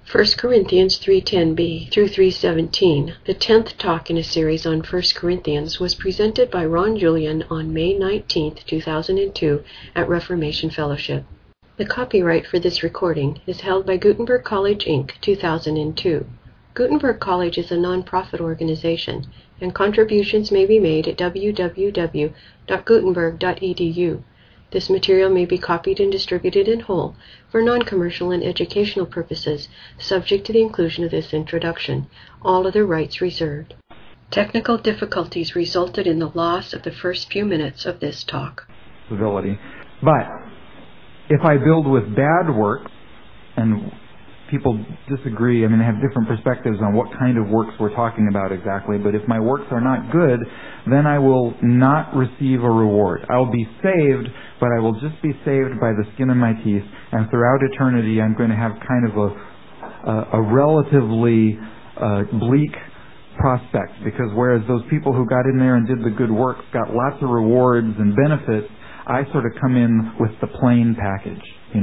1 Corinthians 3:10b through 3:17, the 10th talk in a series on 1 Corinthians, was presented by Ron Julian on May 19, 2002 at Reformation Fellowship. The copyright for this recording is held by Gutenberg College, Inc., 2002. Gutenberg College is a non-profit organization, and contributions may be made at www.gutenberg.edu. This material may be copied and distributed in whole for non-commercial and educational purposes, subject to the inclusion of this introduction. All other rights reserved. Technical difficulties resulted in the loss of the first few minutes of this talk. But if I build with bad works, and people disagree, they have different perspectives on what kind of works we're talking about exactly, but if my works are not good, then I will not receive a reward. I will be saved, but I will just be saved by the skin of my teeth, and throughout eternity I'm going to have kind of a relatively bleak prospect, because whereas those people who got in there and did the good works got lots of rewards and benefits, I sort of come in with the plain package.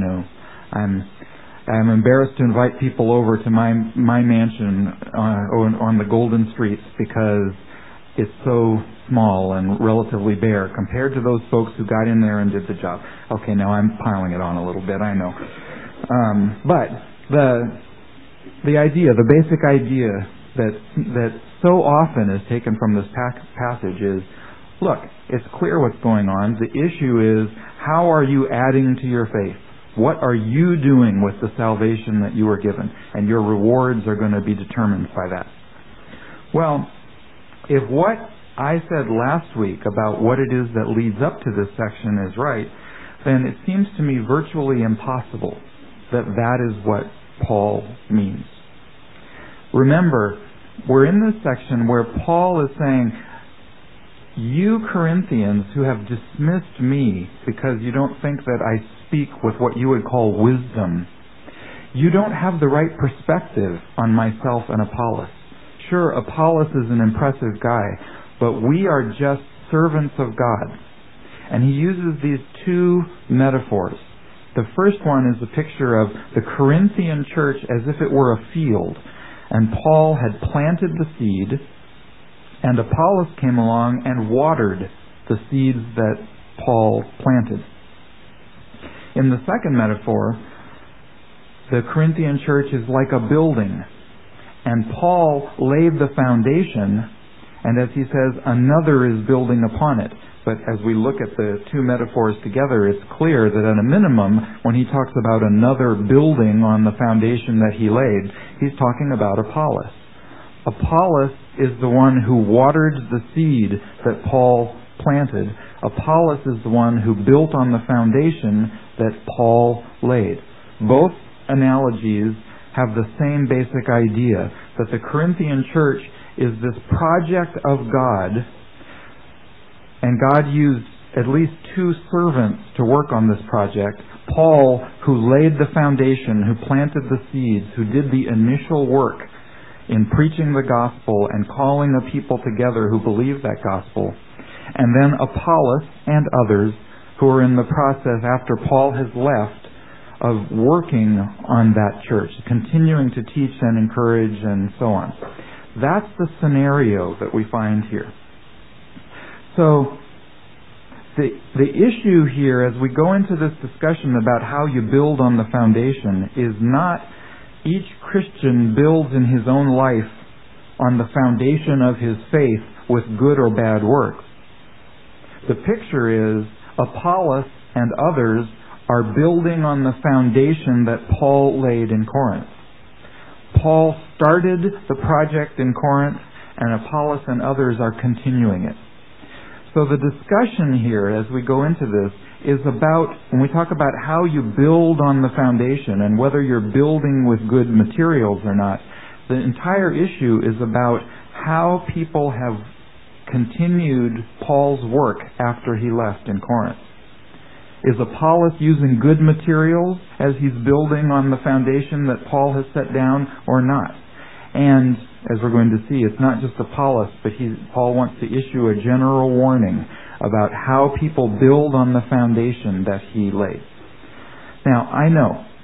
I'm embarrassed to invite people over to my mansion on the Golden Streets because it's so small and relatively bare compared to those folks who got in there and did the job. Okay, now I'm piling it on a little bit, I know. But the idea, the basic idea that so often is taken from this passage is, look, it's clear what's going on. The issue is, how are you adding to your faith? What are you doing with the salvation that you were given? And your rewards are going to be determined by that. Well, if what I said last week about what it is that leads up to this section is right, then it seems to me virtually impossible that that is what Paul means. Remember, we're in this section where Paul is saying, you Corinthians who have dismissed me because you don't think that I speak with what you would call wisdom, you don't have the right perspective on myself and Apollos. Sure, Apollos is an impressive guy, but we are just servants of God. And he uses these two metaphors. The first one is a picture of the Corinthian church as if it were a field, and Paul had planted the seed, and Apollos came along and watered the seeds that Paul planted. In the second metaphor, the Corinthian church is like a building, and Paul laid the foundation, and as he says, another is building upon it. But as we look at the two metaphors together, it's clear that at a minimum, when he talks about another building on the foundation that he laid, he's talking about Apollos. Apollos is the one who watered the seed that Paul planted. Apollos is the one who built on the foundation that Paul laid. Both analogies have the same basic idea, that the Corinthian church is this project of God, and God used at least two servants to work on this project. Paul, who laid the foundation, who planted the seeds, who did the initial work in preaching the gospel and calling a people together who believe that gospel. And then Apollos and others who are in the process after Paul has left of working on that church, continuing to teach and encourage and so on. That's the scenario that we find here. So the issue here as we go into this discussion about how you build on the foundation is not each Christian builds in his own life on the foundation of his faith with good or bad works. The picture is Apollos and others are building on the foundation that Paul laid in Corinth. Paul started the project in Corinth, and Apollos and others are continuing it. So the discussion here as we go into this is about, when we talk about how you build on the foundation and whether you're building with good materials or not, the entire issue is about how people have continued Paul's work after he left in Corinth. Is Apollos using good materials as he's building on the foundation that Paul has set down or not? And as we're going to see, it's not just Apollos, but Paul wants to issue a general warning about how people build on the foundation that he laid. Now, I know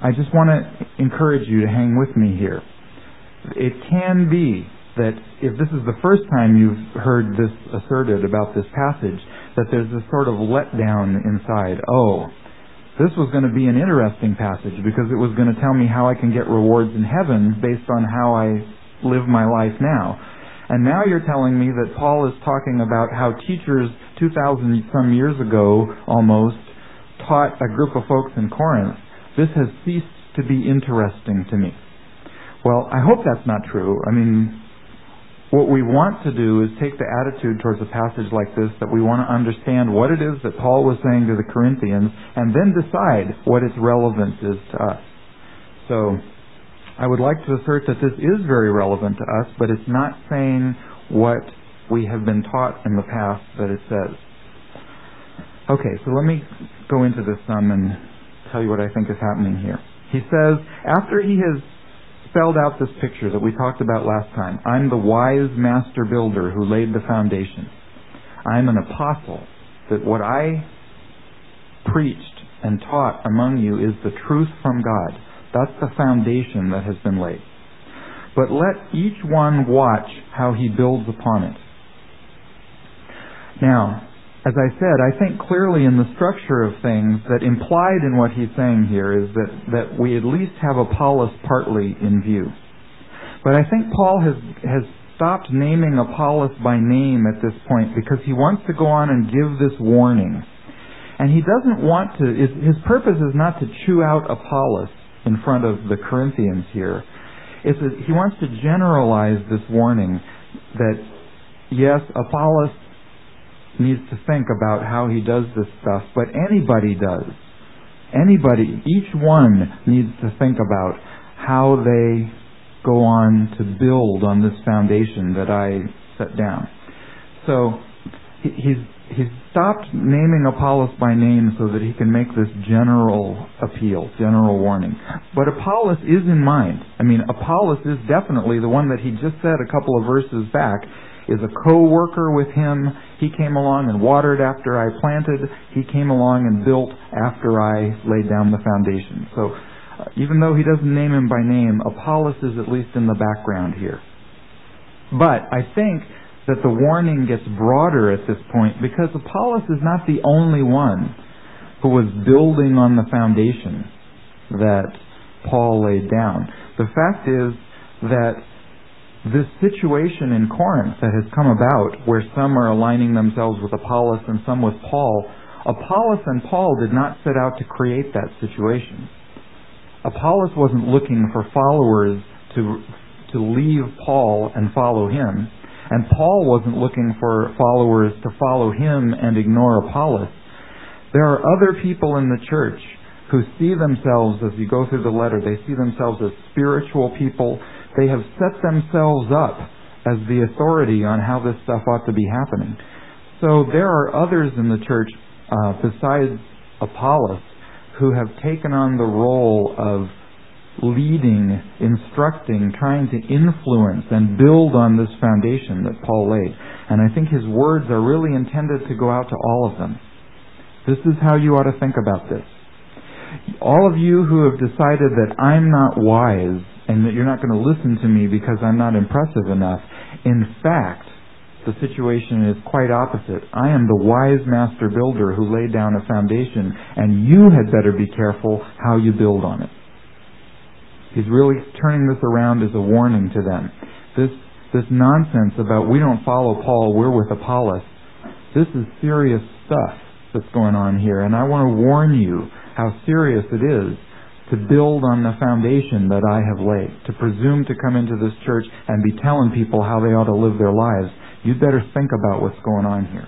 I just want to encourage you to hang with me here. It can be that if this is the first time you've heard this asserted about this passage, that there's this sort of letdown inside. Oh, this was going to be an interesting passage because it was going to tell me how I can get rewards in heaven based on how I live my life now. And now you're telling me that Paul is talking about how teachers 2,000 some years ago almost taught a group of folks in Corinth. This has ceased to be interesting to me. Well, I hope that's not true. I mean, what we want to do is take the attitude towards a passage like this that we want to understand what it is that Paul was saying to the Corinthians and then decide what its relevance is to us. So, I would like to assert that this is very relevant to us, but it's not saying what we have been taught in the past that it says. Okay, so let me go into this some and tell you what I think is happening here. He says, after he has spelled out this picture that we talked about last time, I'm the wise master builder who laid the foundation. I'm an apostle, that what I preached and taught among you is the truth from God. That's the foundation that has been laid. But let each one watch how he builds upon it. Now, as I said, I think clearly in the structure of things that implied in what he's saying here is that we at least have Apollos partly in view. But I think Paul has stopped naming Apollos by name at this point because he wants to go on and give this warning. And he doesn't want to, his purpose is not to chew out Apollos in front of the Corinthians here. He wants to generalize this warning that, yes, Apollos needs to think about how he does this stuff, but anybody does. Anybody, each one needs to think about how they go on to build on this foundation that I set down. So he's stopped naming Apollos by name so that he can make this general appeal, general warning. But Apollos is in mind. I mean, Apollos is definitely the one that he just said a couple of verses back is a co-worker with him. He came along and watered after I planted. He came along and built after I laid down the foundation. So even though he doesn't name him by name, Apollos is at least in the background here. But I think that the warning gets broader at this point because Apollos is not the only one who was building on the foundation that Paul laid down. The fact is that this situation in Corinth that has come about, where some are aligning themselves with Apollos and some with Paul, Apollos and Paul did not set out to create that situation. Apollos wasn't looking for followers to leave Paul and follow him, and Paul wasn't looking for followers to follow him and ignore Apollos. There are other people in the church who see themselves, as you go through the letter, they see themselves as spiritual people. They have set themselves up as the authority on how this stuff ought to be happening. So there are others in the church besides Apollos who have taken on the role of leading, instructing, trying to influence and build on this foundation that Paul laid. And I think his words are really intended to go out to all of them. This is how you ought to think about this. All of you who have decided that I'm not wise and that you're not going to listen to me because I'm not impressive enough, in fact, the situation is quite opposite. I am the wise master builder who laid down a foundation, and you had better be careful how you build on it. He's really turning this around as a warning to them. This nonsense about we don't follow Paul, we're with Apollos, this is serious stuff that's going on here, and I want to warn you how serious it is to build on the foundation that I have laid, to presume to come into this church and be telling people how they ought to live their lives. You'd better think about what's going on here.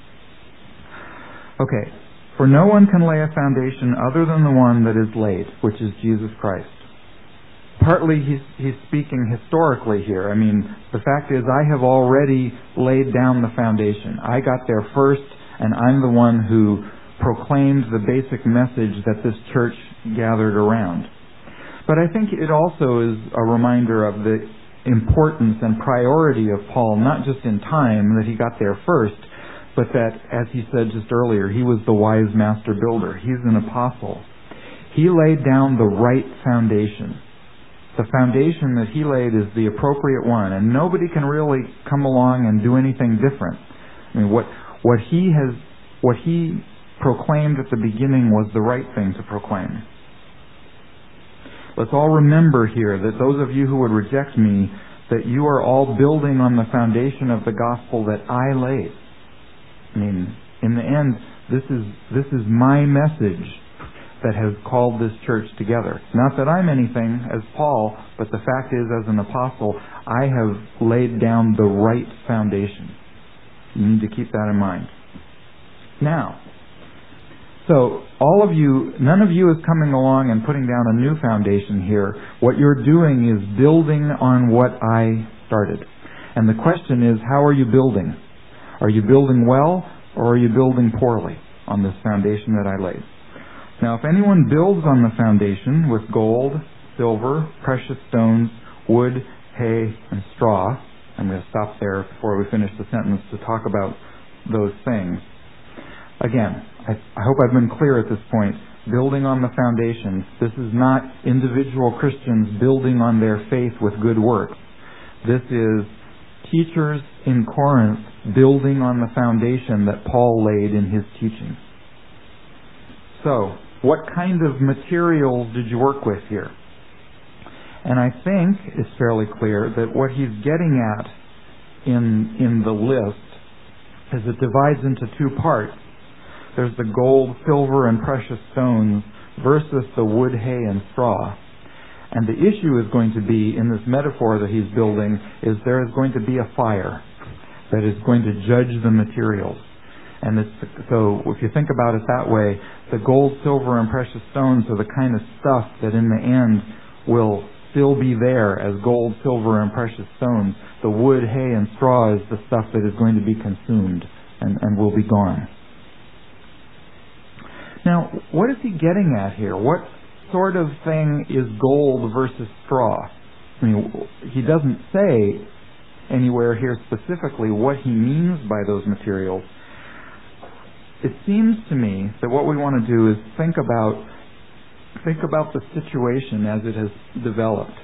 Okay, for no one can lay a foundation other than the one that is laid, which is Jesus Christ. Partly he's speaking historically here. I mean, the fact is I have already laid down the foundation. I got there first, and I'm the one who proclaimed the basic message that this church gathered around. But I think it also is a reminder of the importance and priority of Paul, not just in time that he got there first, but that, as he said just earlier, he was the wise master builder. He's an apostle. He laid down the right foundation. The foundation that he laid is the appropriate one, and nobody can really come along and do anything different. I mean, what he proclaimed at the beginning was the right thing to proclaim. Let's all remember here that those of you who would reject me, that you are all building on the foundation of the gospel that I laid. I mean, in the end, this is my message that has called this church together. Not that I'm anything as Paul, but the fact is, as an apostle, I have laid down the right foundation. You need to keep that in mind. Now, so all of you, none of you is coming along and putting down a new foundation here. What you're doing is building on what I started. And the question is, how are you building? Are you building well, or are you building poorly on this foundation that I laid? Now, if anyone builds on the foundation with gold, silver, precious stones, wood, hay, and straw, I'm going to stop there before we finish the sentence to talk about those things. Again, I hope I've been clear at this point. Building on the foundation, this is not individual Christians building on their faith with good works. This is teachers in Corinth building on the foundation that Paul laid in his teaching. So, what kind of materials did you work with here? And I think it's fairly clear that what he's getting at in the list is it divides into two parts. There's the gold, silver, and precious stones versus the wood, hay, and straw. And the issue is going to be, in this metaphor that he's building, is there is going to be a fire that is going to judge the materials. And so if you think about it that way, the gold, silver, and precious stones are the kind of stuff that in the end will still be there as gold, silver, and precious stones. The wood, hay, and straw is the stuff that is going to be consumed and will be gone. Now, what is he getting at here? What sort of thing is gold versus straw? I mean, he doesn't say anywhere here specifically what he means by those materials. It seems to me that what we want to do is think about the situation as it has developed.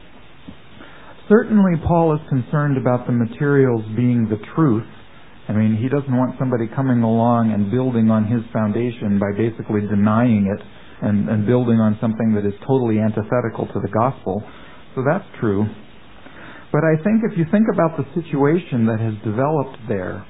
Certainly, Paul is concerned about the materials being the truth. I mean, he doesn't want somebody coming along and building on his foundation by basically denying it and building on something that is totally antithetical to the gospel. So that's true. But I think if you think about the situation that has developed there,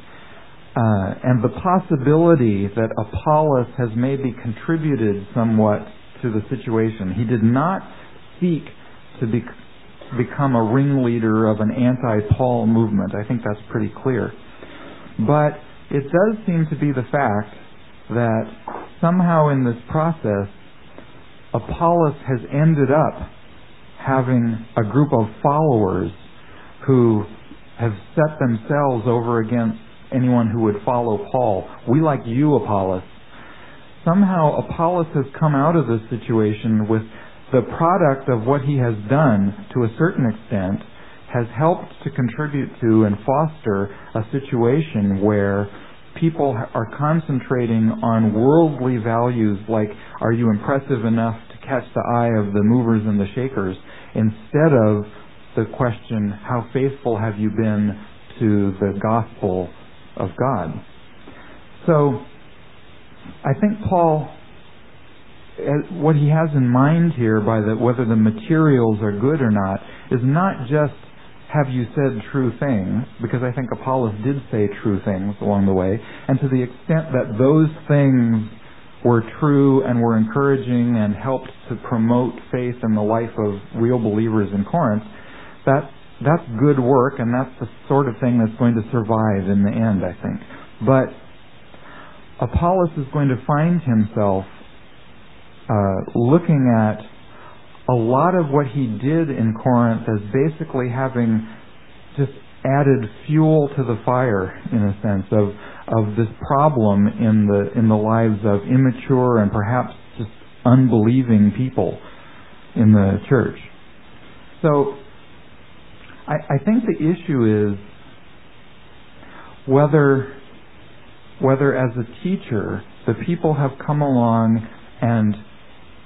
and the possibility that Apollos has maybe contributed somewhat to the situation. He did not seek to become a ringleader of an anti-Paul movement. I think that's pretty clear. But it does seem to be the fact that somehow in this process, Apollos has ended up having a group of followers who have set themselves over against anyone who would follow Paul. We like you, Apollos. Somehow Apollos has come out of this situation with the product of what he has done to a certain extent has helped to contribute to and foster a situation where people are concentrating on worldly values like, are you impressive enough to catch the eye of the movers and the shakers, instead of the question, how faithful have you been to the gospel of God? So, I think Paul, what he has in mind here by whether the materials are good or not, is not just have you said true things, because I think Apollos did say true things along the way, and to the extent that those things were true and were encouraging and helped to promote faith in the life of real believers in Corinth, that's good work, and that's the sort of thing that's going to survive in the end, I think. But Apollos is going to find himself looking at a lot of what he did in Corinth as basically having just added fuel to the fire, in a sense, of this problem in the lives of immature and perhaps just unbelieving people in the church. So I think the issue is whether as a teacher the people have come along and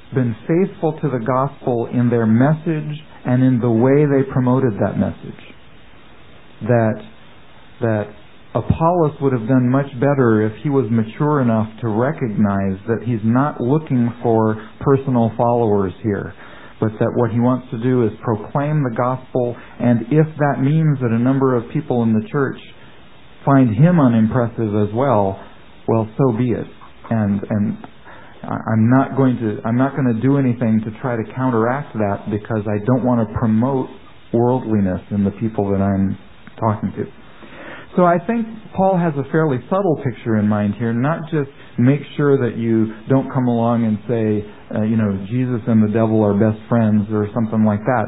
been faithful to the gospel in their message and in the way they promoted that message. That Apollos would have done much better if he was mature enough to recognize that he's not looking for personal followers here, but that what he wants to do is proclaim the gospel, and if that means that a number of people in the church find him unimpressive as well, so be it. And I'm not going to do anything to try to counteract that, because I don't want to promote worldliness in the people that I'm talking to. So I think Paul has a fairly subtle picture in mind here, not just make sure that you don't come along and say, Jesus and the devil are best friends or something like that.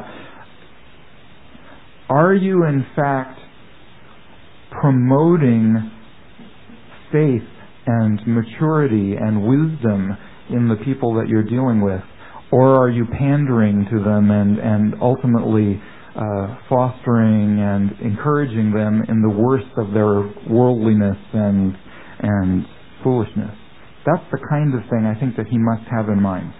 Are you in fact promoting faith and maturity and wisdom in the people that you're dealing with? Or are you pandering to them and ultimately fostering and encouraging them in the worst of their worldliness and foolishness? That's the kind of thing I think that he must have in mind.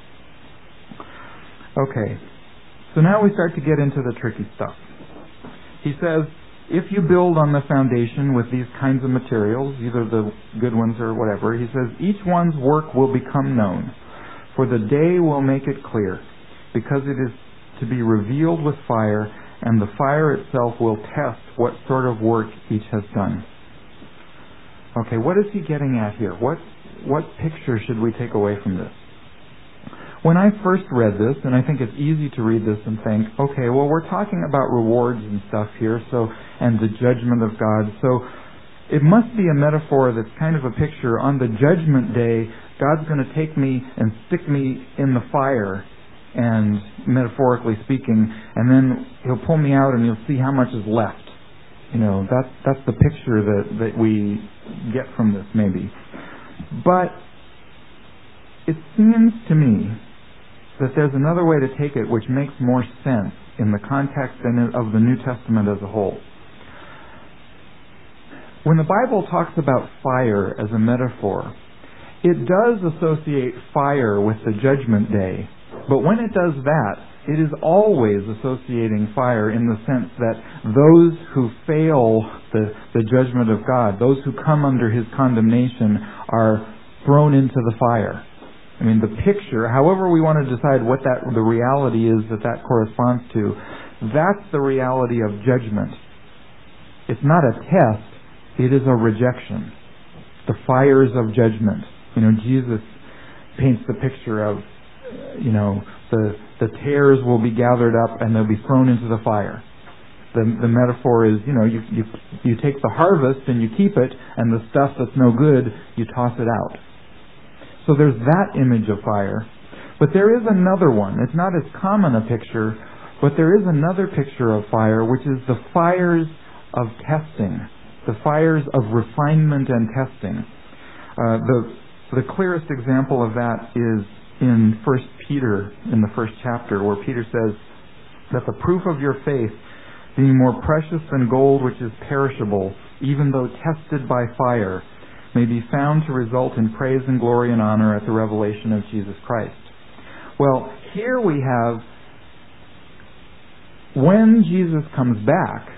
Okay, so now we start to get into the tricky stuff. He says, if you build on the foundation with these kinds of materials, either the good ones or whatever, he says, each one's work will become known, for the day will make it clear, because it is to be revealed with fire, and the fire itself will test what sort of work each has done. Okay, what is he getting at here? What picture should we take away from this? When I first read this, and I think it's easy to read this and think, okay, well, we're talking about rewards and stuff here, and the judgment of God, so it must be a metaphor that's kind of a picture. On the judgment day, God's going to take me and stick me in the fire, and metaphorically speaking, and then he'll pull me out and you'll see how much is left. That's the picture that we get from this, maybe. But it seems to me that there's another way to take it which makes more sense in the context of the New Testament as a whole. When the Bible talks about fire as a metaphor, it does associate fire with the judgment day. But when it does that, it is always associating fire in the sense that those who fail the judgment of God, those who come under his condemnation, are thrown into the fire. I mean, the picture, however we want to decide what the reality is that corresponds to, that's the reality of judgment. It's not a test, it is a rejection. The fires of judgment. Jesus paints the picture of, the tares will be gathered up and they'll be thrown into the fire. The metaphor is, you take the harvest and you keep it, and the stuff that's no good, you toss it out. So there's that image of fire. But there is another one. It's not as common a picture, but there is another picture of fire, which is the fires of testing, the fires of refinement and testing. The clearest example of that is in 1 Peter, in the first chapter, where Peter says that the proof of your faith, being more precious than gold which is perishable, even though tested by fire, may be found to result in praise and glory and honor at the revelation of Jesus Christ. Well, here we have, when Jesus comes back,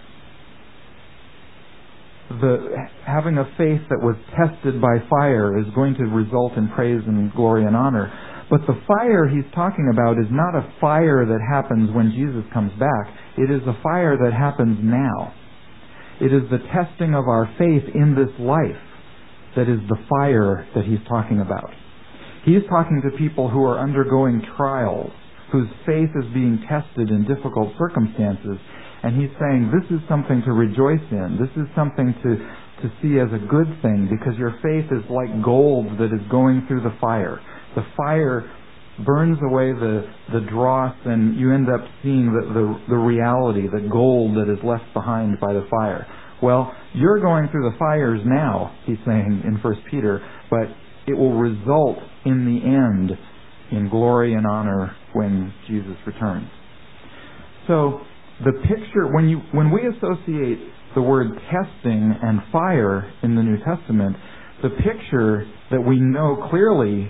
having a faith that was tested by fire is going to result in praise and glory and honor. But the fire he's talking about is not a fire that happens when Jesus comes back. It is a fire that happens now. It is the testing of our faith in this life that is the fire that he's talking about. He's talking to people who are undergoing trials, whose faith is being tested in difficult circumstances. And he's saying, this is something to rejoice in. This is something to see as a good thing, because your faith is like gold that is going through the fire. The fire burns away the dross, and you end up seeing the reality, the gold that is left behind by the fire. Well, you're going through the fires now, he's saying in 1 Peter, but it will result in the end in glory and honor when Jesus returns. So, the picture, when we associate the word testing and fire in the New Testament, the picture that we know clearly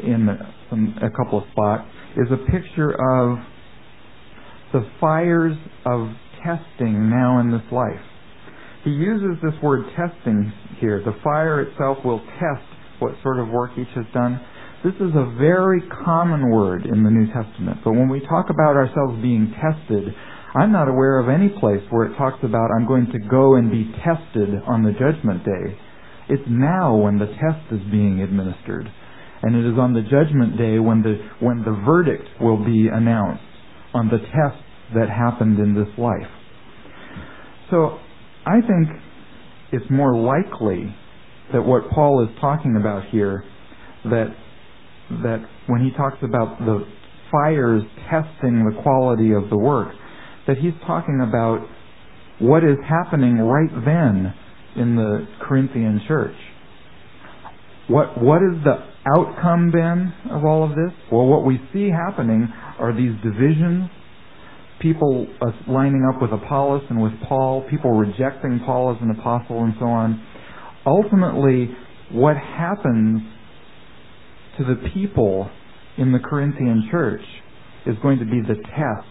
in a couple of spots, is a picture of the fires of testing now in this life. He uses this word testing here. The fire itself will test what sort of work each has done. This is a very common word in the New Testament. But when we talk about ourselves being tested, I'm not aware of any place where it talks about I'm going to go and be tested on the judgment day. It's now when the test is being administered. And it is on the judgment day when the verdict will be announced on the tests that happened in this life. So I think it's more likely that what Paul is talking about here, that when he talks about the fires testing the quality of the work, that he's talking about what is happening right then in the Corinthian church. What is the outcome then of all of this? Well, what we see happening are these divisions, people lining up with Apollos and with Paul, people rejecting Paul as an apostle and so on. Ultimately, what happens to the people in the Corinthian church is going to be the test.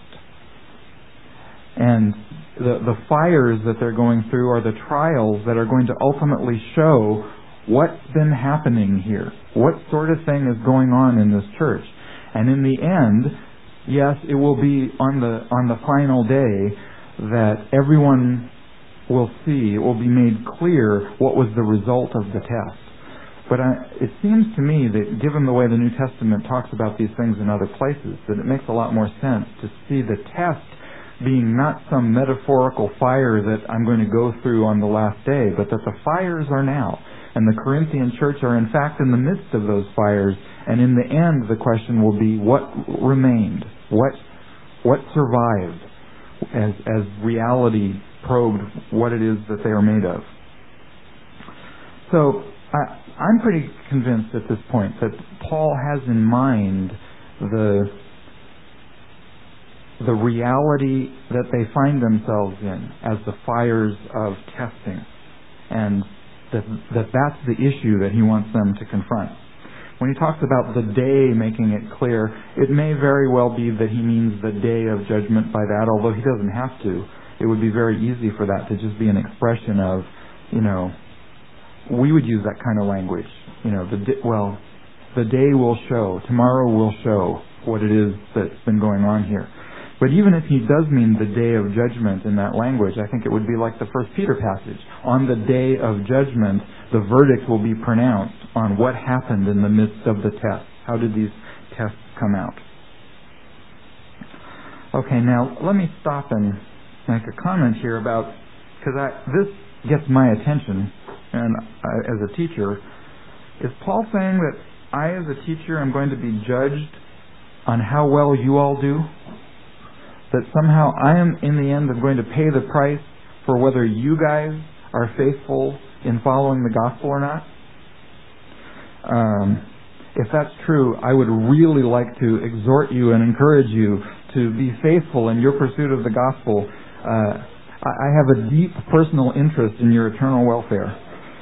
And the fires that they're going through are the trials that are going to ultimately show what's been happening here. What sort of thing is going on in this church. And in the end, yes, it will be on the final day that everyone will see, it will be made clear what was the result of the test. But it seems to me that given the way the New Testament talks about these things in other places, that it makes a lot more sense to see the test being not some metaphorical fire that I'm going to go through on the last day, but that the fires are now. And the Corinthian church are in fact in the midst of those fires. And in the end, the question will be what remained? What survived as reality probed what it is that they are made of? So I'm pretty convinced at this point that Paul has in mind the reality that they find themselves in as the fires of testing, and that's the issue that he wants them to confront. When he talks about the day making it clear, it may very well be that he means the day of judgment by that, although he doesn't have to. It would be very easy for that to just be an expression of, we would use that kind of language. The day will show, tomorrow will show what it is that's been going on here. But even if he does mean the day of judgment in that language, I think it would be like the 1 Peter passage. On the day of judgment, the verdict will be pronounced on what happened in the midst of the tests. How did these tests come out? Okay, now let me stop and make a comment here about, because this gets my attention, and as a teacher, is Paul saying that I as a teacher am going to be judged on how well you all do? That somehow I am, in the end, going to pay the price for whether you guys are faithful in following the gospel or not? If that's true, I would really like to exhort you and encourage you to be faithful in your pursuit of the gospel. I have a deep personal interest in your eternal welfare.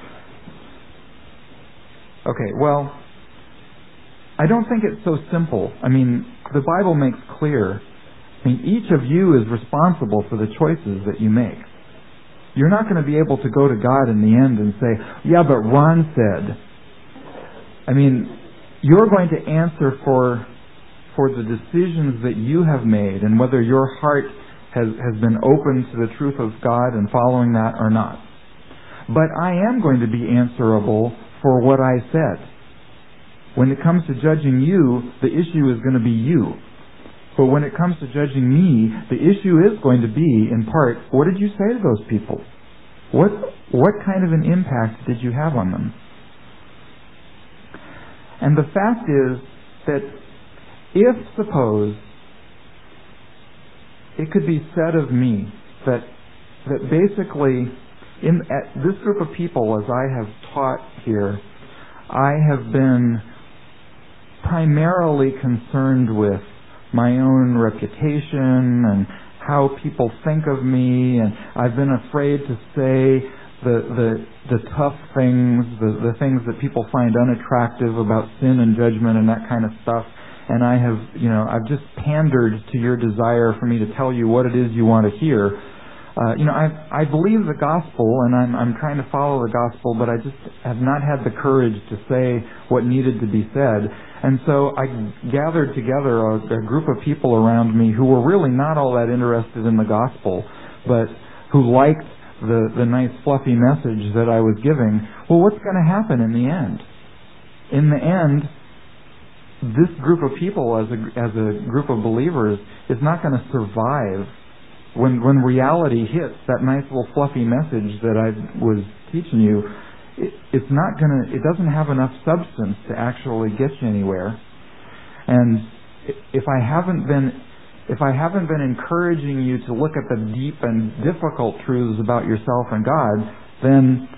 Okay, well, I don't think it's so simple. I mean, the Bible makes clear, each of you is responsible for the choices that you make. You're not going to be able to go to God in the end and say, yeah, but Ron said. You're going to answer for the decisions that you have made and whether your heart has been open to the truth of God and following that or not. But I am going to be answerable for what I said. When it comes to judging you, the issue is going to be you. But when it comes to judging me, the issue is going to be, in part, what did you say to those people? What kind of an impact did you have on them? And the fact is that if, suppose, it could be said of me that basically, at this group of people, as I have taught here, I have been primarily concerned with my own reputation and how people think of me, and I've been afraid to say the tough things, the things that people find unattractive about sin and judgment and that kind of stuff. And I've just pandered to your desire for me to tell you what it is you want to hear. I believe the gospel, and I'm trying to follow the gospel, but I just have not had the courage to say what needed to be said. And so I gathered together a group of people around me who were really not all that interested in the gospel, but who liked the nice fluffy message that I was giving. Well, what's going to happen in the end? In the end, this group of people, as a group of believers, is not going to survive. When reality hits, that nice little fluffy message that I was teaching you, it doesn't have enough substance to actually get you anywhere. And if I haven't been encouraging you to look at the deep and difficult truths about yourself and God, then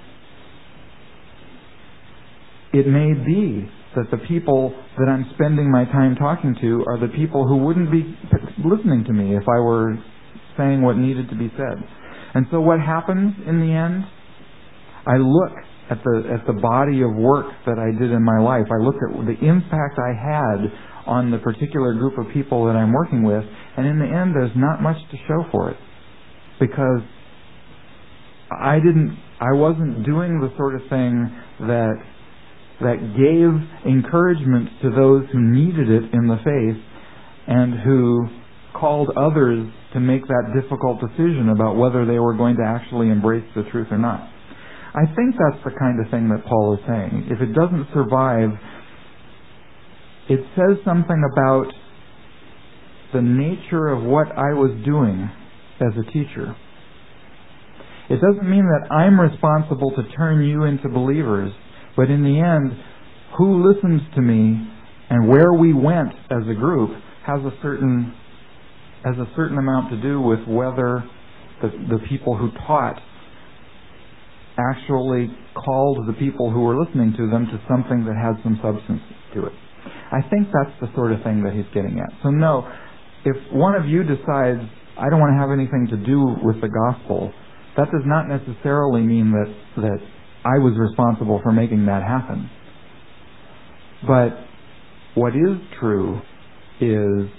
it may be that the people that I'm spending my time talking to are the people who wouldn't be listening to me if I were saying what needed to be said. And so what happens in the end? I look at the body of work that I did in my life. I look at the impact I had on the particular group of people that I'm working with, and in the end there's not much to show for it. Because I wasn't doing the sort of thing that gave encouragement to those who needed it in the faith and who called others to make that difficult decision about whether they were going to actually embrace the truth or not. I think that's the kind of thing that Paul is saying. If it doesn't survive, it says something about the nature of what I was doing as a teacher. It doesn't mean that I'm responsible to turn you into believers, but in the end, who listens to me and where we went as a group has a certain amount to do with whether the people who taught actually called the people who were listening to them to something that has some substance to it. I think that's the sort of thing that he's getting at. So no, if one of you decides, I don't want to have anything to do with the gospel, that does not necessarily mean that I was responsible for making that happen. But what is true is,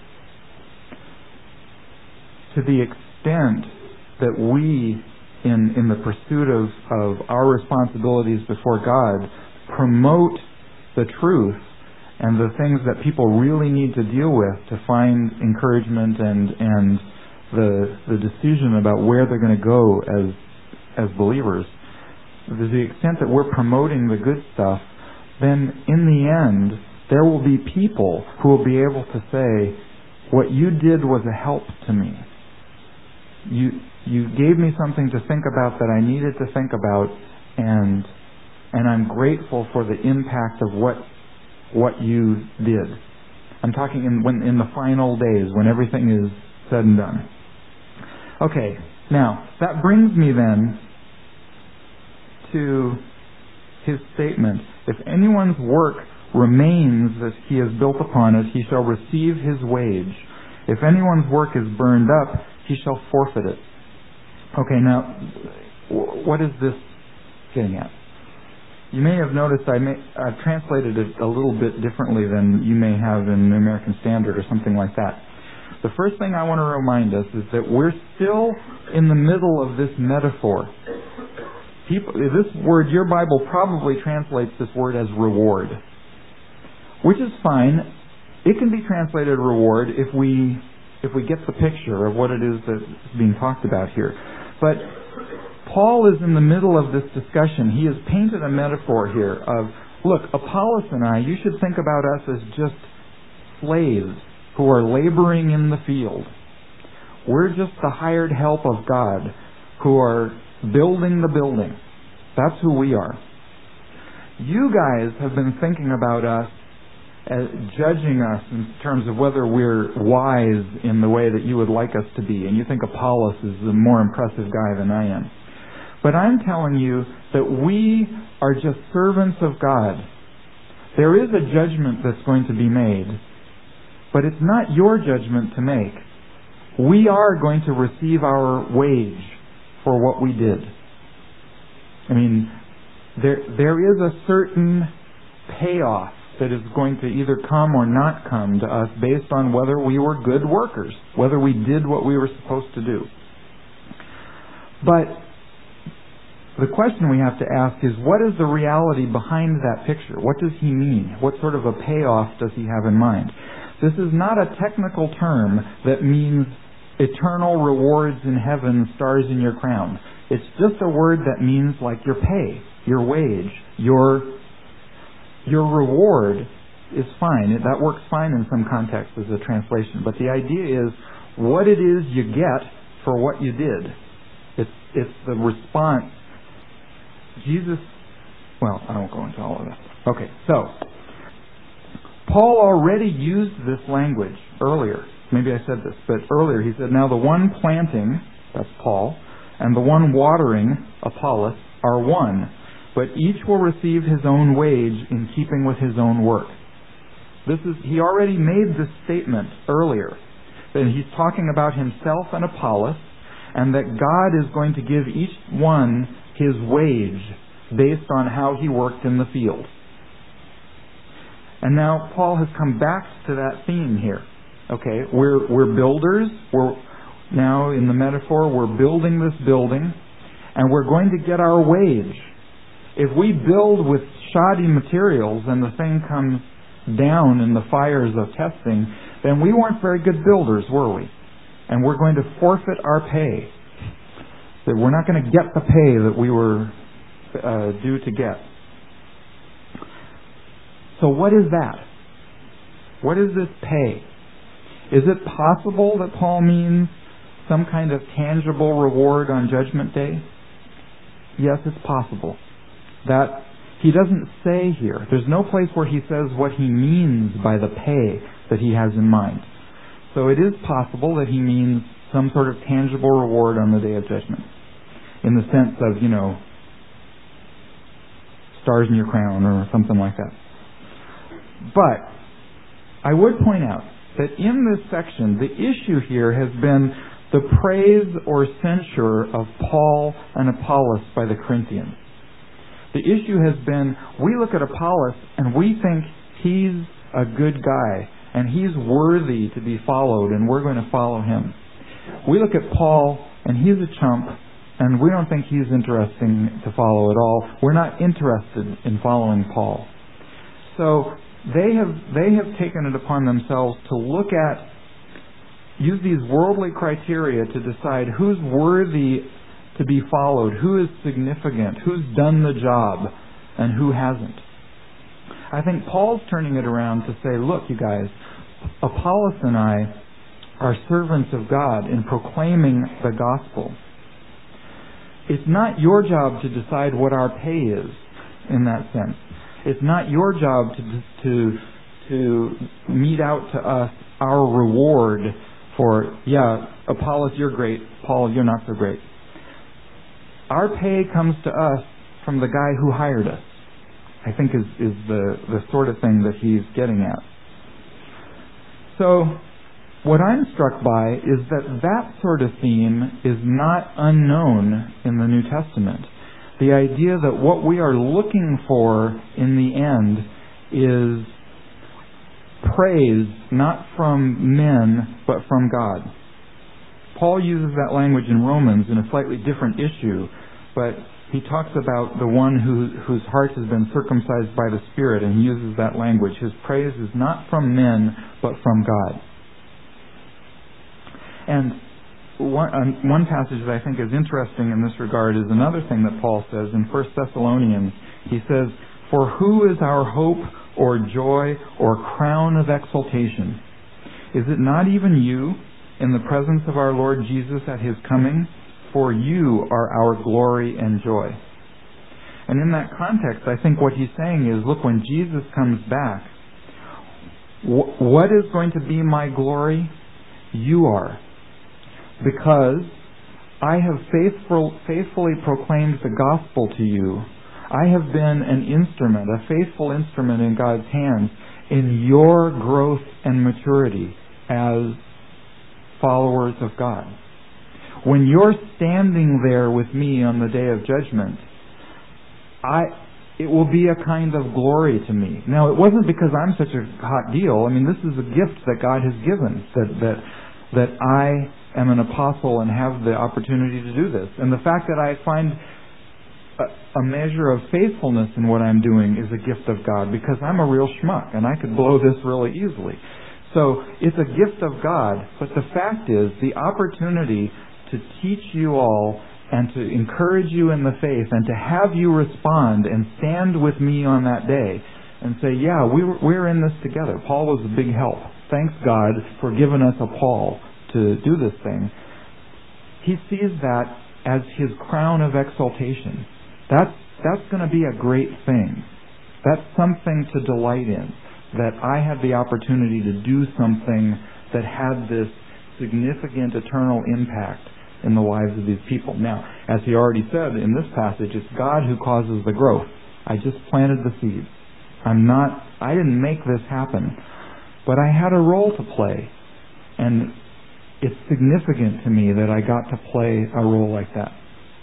to the extent that we, in the pursuit of our responsibilities before God, promote the truth and the things that people really need to deal with to find encouragement and the decision about where they're going to go as believers, to the extent that we're promoting the good stuff, then in the end, there will be people who will be able to say, what you did was a help to me. You gave me something to think about that I needed to think about, and I'm grateful for the impact of what you did. I'm talking in the final days when everything is said and done. Okay, now that brings me then to his statement. If anyone's work remains as he has built upon it, he shall receive his wage. If anyone's work is burned up, he shall forfeit it. Okay, now, what is this getting at? You may have noticed I've translated it a little bit differently than you may have in the American Standard or something like that. The first thing I want to remind us is that we're still in the middle of this metaphor. This word, your Bible probably translates this word as reward, which is fine. It can be translated reward if we get the picture of what it is that's being talked about here. But Paul is in the middle of this discussion. He has painted a metaphor here of, look, Apollos and I, you should think about us as just slaves who are laboring in the field. We're just the hired help of God who are building the building. That's who we are. You guys have been thinking about us, judging us in terms of whether we're wise in the way that you would like us to be, and you think Apollos is a more impressive guy than I am. But I'm telling you that we are just servants of God. There is a judgment that's going to be made, but it's not your judgment to make. We are going to receive our wage for what we did. I mean, there is a certain payoff that is going to either come or not come to us based on whether we were good workers, whether we did what we were supposed to do. But the question we have to ask is, what is the reality behind that picture? What does he mean? What sort of a payoff does he have in mind? This is not a technical term that means eternal rewards in heaven, stars in your crown. It's just a word that means like your pay, your wage, your reward is fine. That works fine in some contexts as a translation. But the idea is what it is you get for what you did. It's the response. Jesus, well, I won't go into all of this. Okay, so Paul already used this language earlier. Maybe I said this, but earlier he said, now the one planting, that's Paul, and the one watering, Apollos, are one, but each will receive his own wage in keeping with his own work. He already made this statement earlier, that he's talking about himself and Apollos, and that God is going to give each one his wage based on how he worked in the field. And now Paul has come back to that theme here. Okay, we're builders. We're now in the metaphor, we're building this building, and we're going to get our wage. If we build with shoddy materials and the thing comes down in the fires of testing, then we weren't very good builders, were we? And we're going to forfeit our pay. That we're not going to get the pay that we were due to get. So what is that? What is this pay? Is it possible that Paul means some kind of tangible reward on Judgment Day? Yes, it's possible. That he doesn't say here. There's no place where he says what he means by the pay that he has in mind. So it is possible that he means some sort of tangible reward on the Day of Judgment. In the sense of, stars in your crown or something like that. But I would point out that in this section, the issue here has been the praise or censure of Paul and Apollos by the Corinthians. The issue has been, we look at Apollos and we think he's a good guy and he's worthy to be followed and we're going to follow him. We look at Paul and he's a chump and we don't think he's interesting to follow at all. We're not interested in following Paul. So they have taken it upon themselves to use these worldly criteria to decide who's worthy to be followed, who is significant, who's done the job, and who hasn't. I think Paul's turning it around to say, look, you guys, Apollos and I are servants of God in proclaiming the gospel. It's not your job to decide what our pay is in that sense. It's not your job to mete out to us our reward for, Apollos, you're great. Paul, you're not so great. Our pay comes to us from the guy who hired us, I think is the sort of thing that he's getting at. So what I'm struck by is that sort of theme is not unknown in the New Testament. The idea that what we are looking for in the end is praise not from men but from God. Paul uses that language in Romans in a slightly different issue, but he talks about the one whose heart has been circumcised by the Spirit, and he uses that language. His praise is not from men but from God. And one passage that I think is interesting in this regard is another thing that Paul says in 1 Thessalonians. He says, "For who is our hope or joy or crown of exaltation? Is it not even you in the presence of our Lord Jesus at his coming? For you are our glory and joy." And in that context, I think what he's saying is, look, when Jesus comes back, what is going to be my glory? You are. Because I have faithfully proclaimed the gospel to you. I have been an instrument, a faithful instrument in God's hands in your growth and maturity as followers of God. When you're standing there with me on the day of judgment, it will be a kind of glory to me. Now, it wasn't because I'm such a hot deal. I mean, this is a gift that God has given, that I am an apostle and have the opportunity to do this. And the fact that I find a measure of faithfulness in what I'm doing is a gift of God, because I'm a real schmuck and I could blow this really easily. So it's a gift of God, but the fact is the opportunity to teach you all and to encourage you in the faith and to have you respond and stand with me on that day and say, yeah, we're in this together. Paul was a big help. Thanks God for giving us a Paul to do this thing. He sees that as his crown of exaltation. That's going to be a great thing. That's something to delight in, that I had the opportunity to do something that had this significant eternal impact in the lives of these people. Now, as he already said in this passage, it's God who causes the growth. I just planted the seeds. I didn't make this happen, but I had a role to play, and it's significant to me that I got to play a role like that.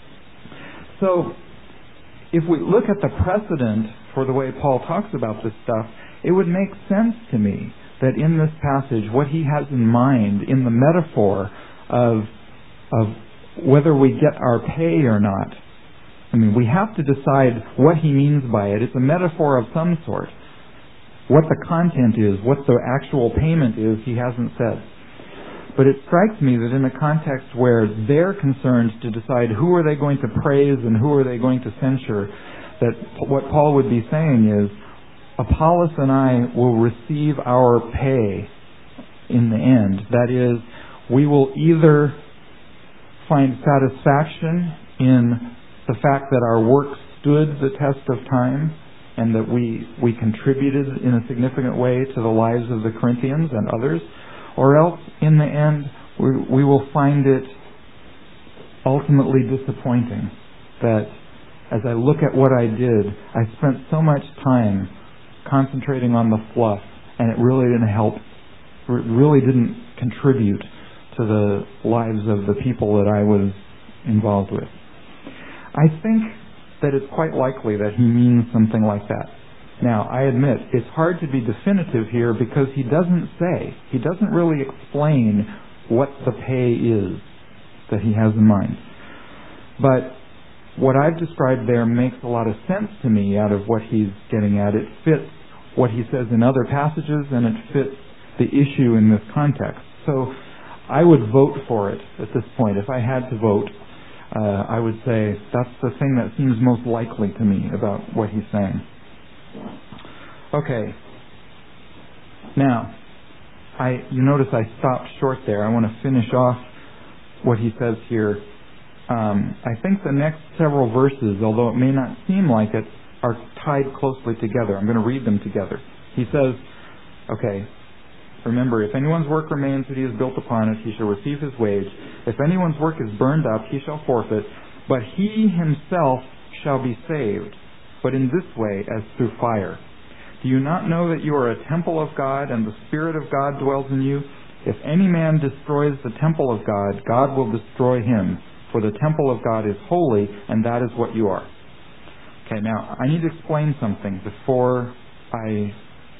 So, if we look at the precedent for the way Paul talks about this stuff, it would make sense to me that in this passage, what he has in mind in the metaphor of whether we get our pay or not, I mean, we have to decide what he means by it. It's a metaphor of some sort. What the content is, what the actual payment is, he hasn't said. But it strikes me that in a context where they're concerned to decide who are they going to praise and who are they going to censure, that what Paul would be saying is, Apollos and I will receive our pay in the end. That is, we will either find satisfaction in the fact that our work stood the test of time and that we contributed in a significant way to the lives of the Corinthians and others, or else in the end we will find it ultimately disappointing that as I look at what I did, I spent so much time concentrating on the fluff, and it really didn't help, it really didn't contribute to the lives of the people that I was involved with. I think that it's quite likely that he means something like that. Now, I admit, it's hard to be definitive here because he doesn't really explain what the pay is that he has in mind. But what I've described there makes a lot of sense to me out of what he's getting at. It fits what he says in other passages, and it fits the issue in this context. So I would vote for it at this point. If I had to vote, I would say that's the thing that seems most likely to me about what he's saying. Okay. Now, you notice I stopped short there. I want to finish off what he says here. I think the next several verses, although it may not seem like it, are tied closely together. I'm going to read them together. He says, okay, remember, if anyone's work remains that he has built upon it, he shall receive his wage. If anyone's work is burned up, he shall forfeit. But he himself shall be saved, but in this way, as through fire. Do you not know that you are a temple of God, and the Spirit of God dwells in you? If any man destroys the temple of God, God will destroy him. For the temple of God is holy, and that is what you are. Okay, now, I need to explain something before I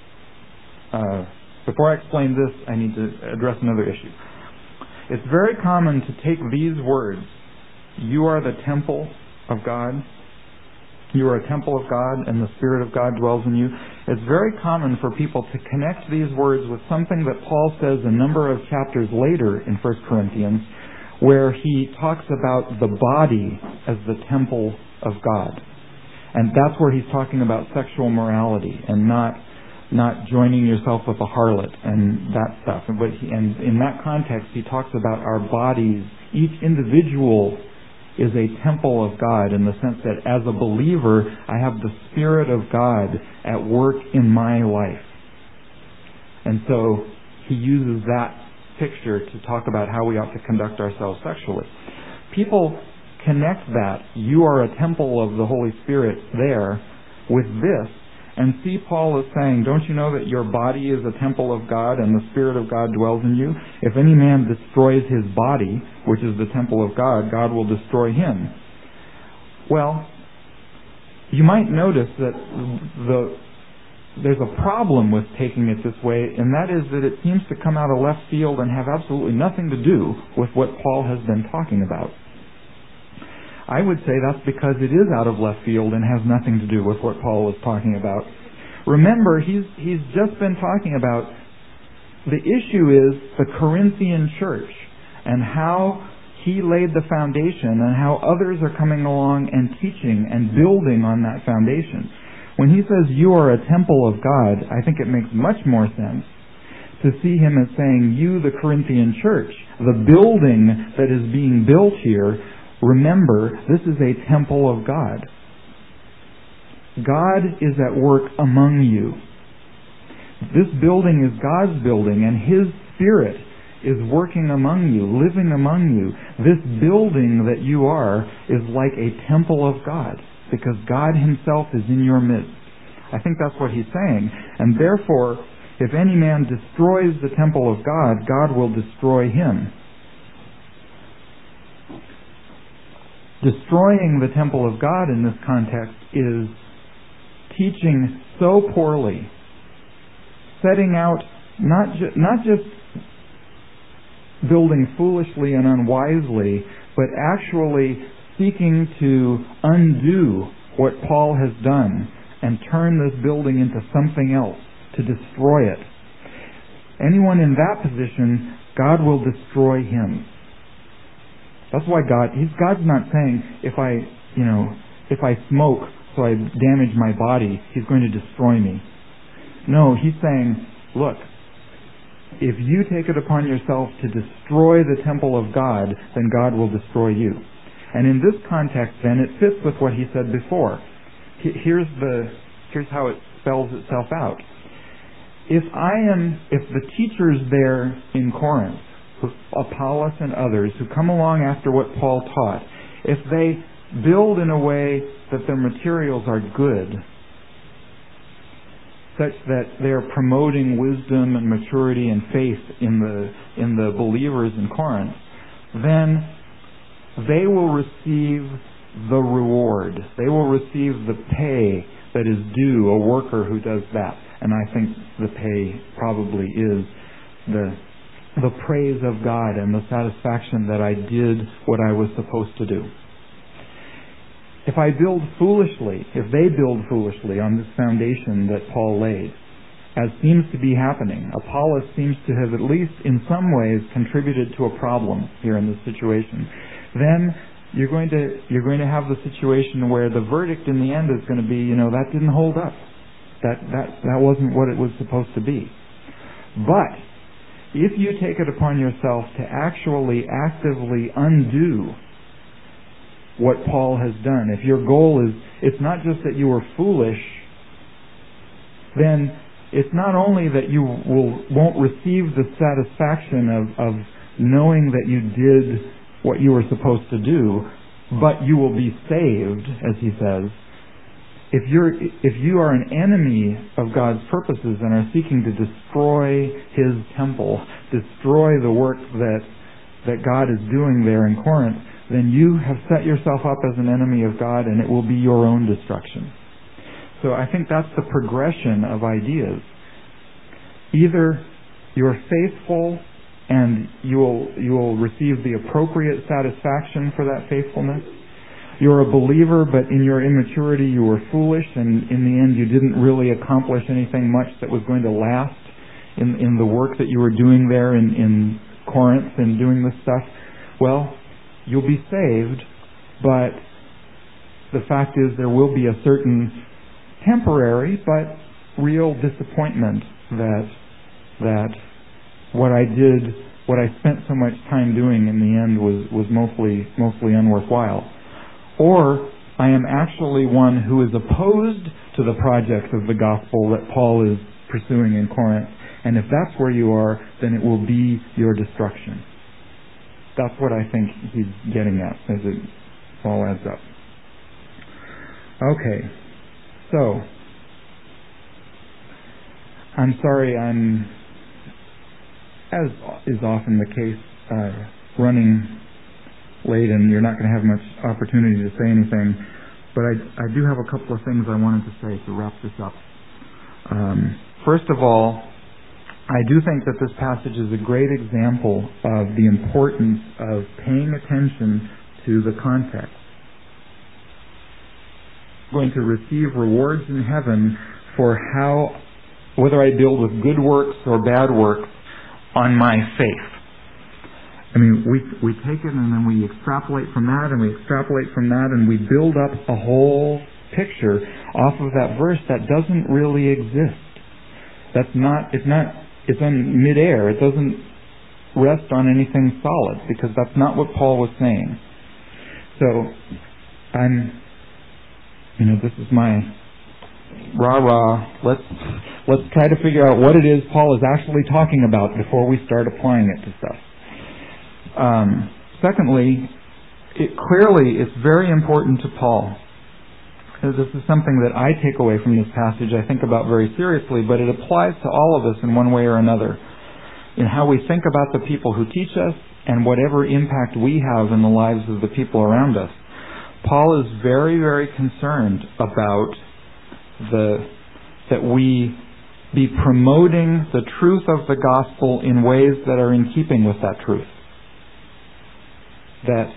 explain this. I need to address another issue. It's very common to take these words, you are the temple of God, you are a temple of God, and the Spirit of God dwells in you. It's very common for people to connect these words with something that Paul says a number of chapters later in 1 Corinthians, where he talks about the body as the temple of God. And that's where he's talking about sexual morality and not joining yourself with a harlot and that stuff. And in that context, he talks about our bodies. Each individual is a temple of God in the sense that as a believer, I have the Spirit of God at work in my life. And so he uses that picture to talk about how we ought to conduct ourselves sexually. People connect that, you are a temple of the Holy Spirit there, with this, and see Paul is saying, don't you know that your body is a temple of God and the Spirit of God dwells in you? If any man destroys his body, which is the temple of God, God will destroy him. Well, you might notice that there's a problem with taking it this way, and that is that it seems to come out of left field and have absolutely nothing to do with what Paul has been talking about. I would say that's because it is out of left field and has nothing to do with what Paul was talking about. Remember, he's just been talking about the issue is the Corinthian church and how he laid the foundation and how others are coming along and teaching and building on that foundation. When he says you are a temple of God, I think it makes much more sense to see him as saying you, the Corinthian church, the building that is being built here. Remember, this is a temple of God. God is at work among you. This building is God's building, and His Spirit is working among you, living among you. This building that you are is like a temple of God, because God Himself is in your midst. I think that's what he's saying. And therefore, if any man destroys the temple of God, God will destroy him. Destroying the temple of God in this context is teaching so poorly, setting out not just building foolishly and unwisely, but actually seeking to undo what Paul has done and turn this building into something else, to destroy it. Anyone in that position, God will destroy him. That's why God's not saying if I smoke so I damage my body, He's going to destroy me. No, He's saying, look, if you take it upon yourself to destroy the temple of God, then God will destroy you. And in this context, then, it fits with what he said before. Here's how it spells itself out. If the teachers there in Corinth, Apollos and others who come along after what Paul taught, if they build in a way that their materials are good, such that they're promoting wisdom and maturity and faith in the believers in Corinth, then they will receive the reward. They will receive the pay that is due a worker who does that. And I think the pay probably is the praise of God and the satisfaction that I did what I was supposed to do. If I build foolishly, if they build foolishly on this foundation that Paul laid, as seems to be happening, Apollos seems to have at least in some ways contributed to a problem here in this situation, then you're going to have the situation where the verdict in the end is going to be, that didn't hold up. That wasn't what it was supposed to be. But if you take it upon yourself to actually actively undo what Paul has done, if your goal is, it's not just that you were foolish, then it's not only that you won't receive the satisfaction of knowing that you did what you were supposed to do, but you will be saved, as he says. If you are an enemy of God's purposes and are seeking to destroy His temple, destroy the work that God is doing there in Corinth, then you have set yourself up as an enemy of God, and it will be your own destruction. So I think that's the progression of ideas. Either you're faithful and you will receive the appropriate satisfaction for that faithfulness. You're a believer, but in your immaturity you were foolish, and in the end you didn't really accomplish anything much that was going to last in the work that you were doing there in Corinth and doing this stuff. Well, you'll be saved, but the fact is there will be a certain temporary but real disappointment that what I spent so much time doing in the end was mostly unworthwhile. Or I am actually one who is opposed to the project of the gospel that Paul is pursuing in Corinth. And if that's where you are, then it will be your destruction. That's what I think he's getting at as it all adds up. Okay, so I'm sorry as is often the case, running late and you're not going to have much opportunity to say anything. But I do have a couple of things I wanted to say to wrap this up. First of all, I do think that this passage is a great example of the importance of paying attention to the context. I'm going to receive rewards in heaven for whether I build with good works or bad works on my faith. I mean, we take it and then we extrapolate from that and we extrapolate from that and we build up a whole picture off of that verse that doesn't really exist. It's in midair. It doesn't rest on anything solid because that's not what Paul was saying. So, this is my rah-rah. Let's try to figure out what it is Paul is actually talking about before we start applying it to stuff. Secondly, it's very important to Paul. This is something that I take away from this passage, I think about very seriously, but it applies to all of us in one way or another, in how we think about the people who teach us and whatever impact we have in the lives of the people around us. Paul is very, very concerned about that we be promoting the truth of the gospel in ways that are in keeping with that truth. That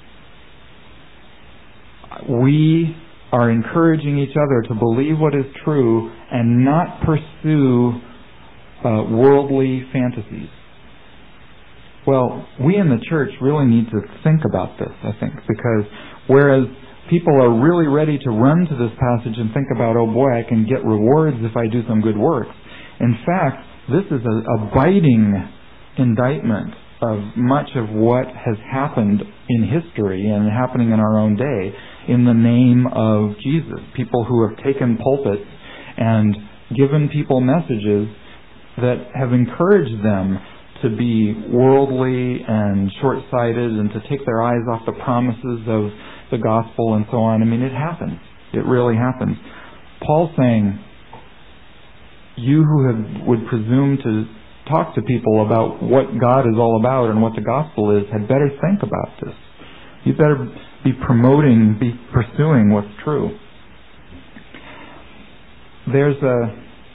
we are encouraging each other to believe what is true and not pursue worldly fantasies. Well, we in the church really need to think about this, I think, because whereas people are really ready to run to this passage and think about, oh boy, I can get rewards if I do some good works. In fact, this is a biting indictment of much of what has happened in history and happening in our own day in the name of Jesus. People who have taken pulpits and given people messages that have encouraged them to be worldly and short-sighted and to take their eyes off the promises of the gospel and so on. I mean, it happens. It really happens. Paul's saying, you who would presume to talk to people about what God is all about and what the gospel is had better think about this. You better be pursuing what's true. There's a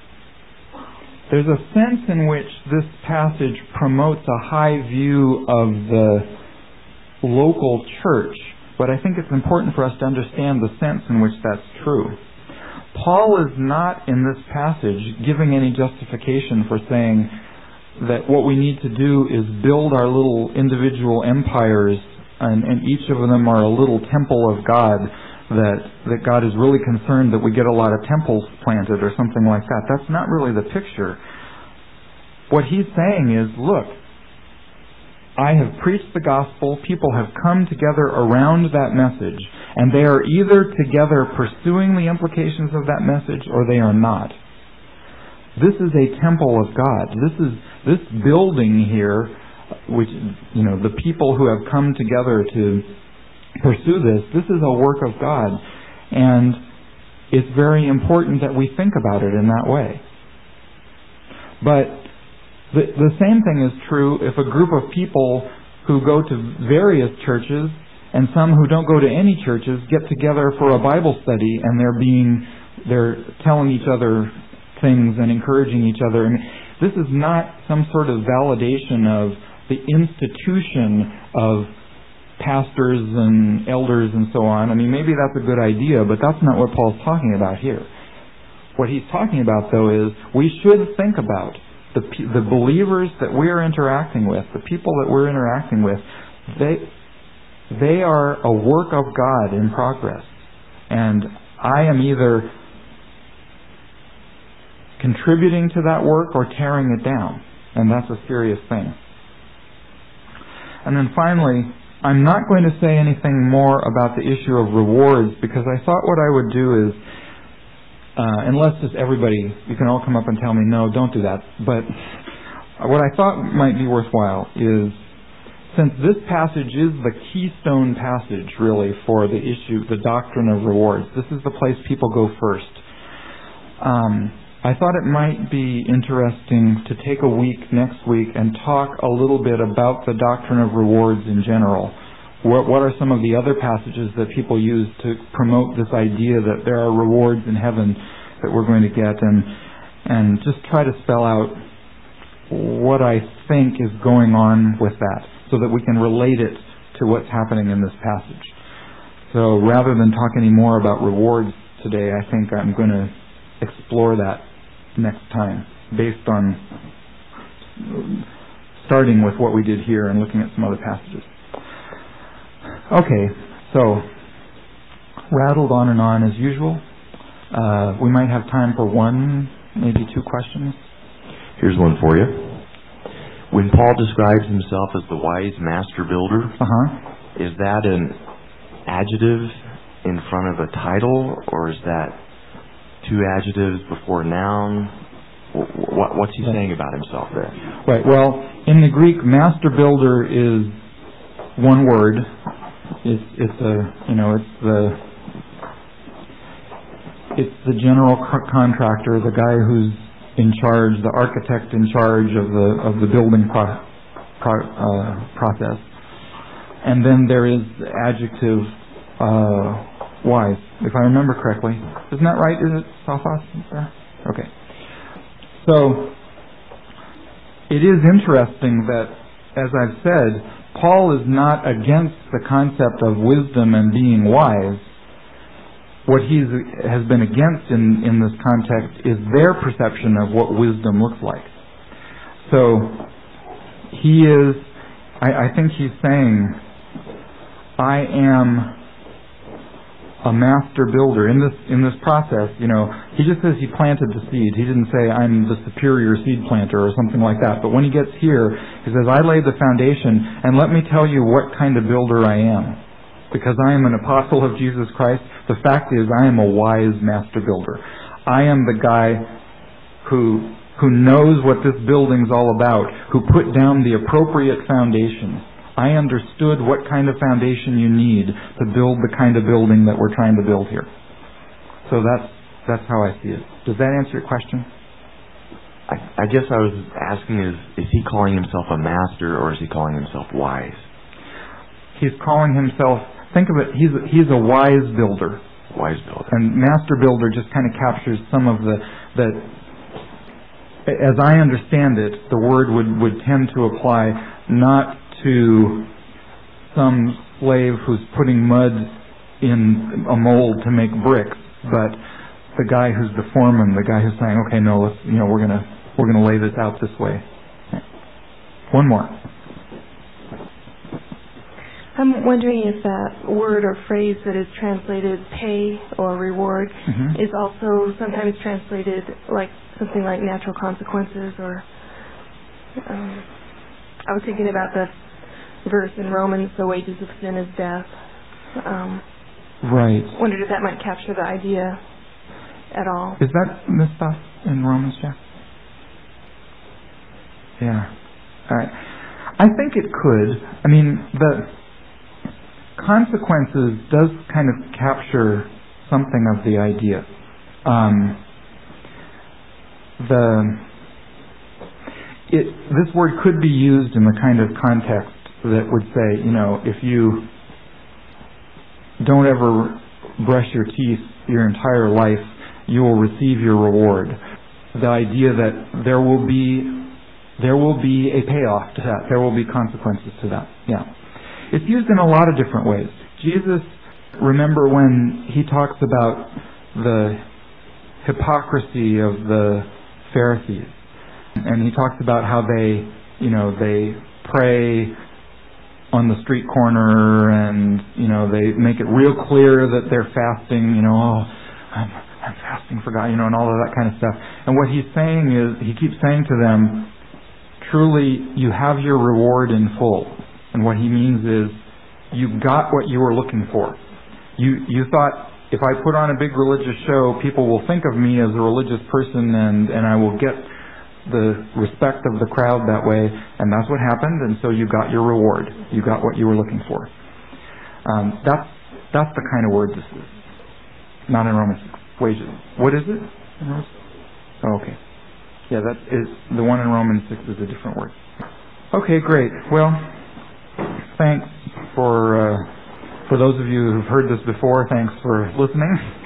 sense in which this passage promotes a high view of the local church, but I think it's important for us to understand the sense in which that's true. Paul is not in this passage giving any justification for saying that what we need to do is build our little individual empires and each of them are a little temple of God, that God is really concerned that we get a lot of temples planted or something like that. That's not really the picture. What he's saying is, look, I have preached the gospel, people have come together around that message, and they are either together pursuing the implications of that message or they are not. This is a temple of God. This building here, which, the people who have come together to pursue this is a work of God. And it's very important that we think about it in that way. But the same thing is true if a group of people who go to various churches and some who don't go to any churches get together for a Bible study and they're telling each other things and encouraging each other. And this is not some sort of validation of the institution of pastors and elders and so on. I mean, maybe that's a good idea, but that's not what Paul's talking about here. What he's talking about, though, is we should think about the believers that we're interacting with, the people that we're interacting with. They are a work of God in progress. And I am either contributing to that work or tearing it down. And that's a serious thing. And then finally, I'm not going to say anything more about the issue of rewards because I thought what I would do is, unless just everybody, you can all come up and tell me, no, don't do that. But what I thought might be worthwhile is, since this passage is the keystone passage, really, for the issue, the doctrine of rewards, this is the place people go first. I thought it might be interesting to take a week next week and talk a little bit about the doctrine of rewards in general. what are some of the other passages that people use to promote this idea that there are rewards in heaven that we're going to get, and just try to spell out what I think is going on with that so that we can relate it to what's happening in this passage. So rather than talk any more about rewards today, I think I'm going to explore that next time based on starting with what we did here and looking at some other passages. Okay, so rattled on and on as usual. We might have time for one, maybe two questions. Here's one for you. When Paul describes himself as the wise master builder, is that an adjective in front of a title, or is that two adjectives before a noun? What's he saying about himself there? Right. Well, in the Greek, master builder is one word. It's the general contractor, the guy who's in charge, the architect in charge of the building process. And then there is the adjective wise, if I remember correctly. Isn't that right? Is it Sophos? Okay. So it is interesting that, as I've said, Paul is not against the concept of wisdom and being wise. What he has been against in this context is their perception of what wisdom looks like. So I think he's saying, I am a master builder in this process. He just says he planted the seed. He didn't say I'm the superior seed planter or something like that. But when he gets here, he says, I laid the foundation, and let me tell you what kind of builder I am. Because I am an apostle of Jesus Christ, the fact is I am a wise master builder. I am the guy who knows what this building's all about, who put down the appropriate foundation. I understood what kind of foundation you need to build the kind of building that we're trying to build here. So that's how I see it. Does that answer your question? I guess I was asking is he calling himself a master, or is he calling himself wise? He's calling himself, think of it, he's a wise builder. Wise builder. And master builder just kind of captures some of the as I understand it, the word would tend to apply not to some slave who's putting mud in a mold to make bricks, but the guy who's the foreman, the guy who's saying, okay, no, let's, we're gonna lay this out this way. One more. I'm wondering if that word or phrase that is translated pay or reward is also sometimes translated like something like natural consequences, or I was thinking about the verse in Romans, the wages of sin is death. Right. Wondered if that might capture the idea at all. Is that the stuff in Romans, Jack? Yeah. All right. I think it could. I mean, the consequences does kind of capture something of the idea. This word could be used in the kind of context that would say, if you don't ever brush your teeth your entire life, you will receive your reward. The idea that there will be a payoff to that. There will be consequences to that. Yeah. It's used in a lot of different ways. Jesus, remember when he talks about the hypocrisy of the Pharisees, and he talks about how they pray on the street corner, and they make it real clear that they're fasting. I'm fasting for God, and all of that kind of stuff. And what he's saying is, he keeps saying to them, truly, you have your reward in full. And what he means is, you got what you were looking for. You thought, if I put on a big religious show, people will think of me as a religious person, and I will get the respect of the crowd that way, and that's what happened, and so you got your reward. You got what you were looking for. That's the kind of word this is. Not in Romans 6. Wages. What is it? Oh, okay. Yeah, that is the one in Romans 6 is a different word. Okay, great. Well, thanks. for those of you who've heard this before, thanks for listening.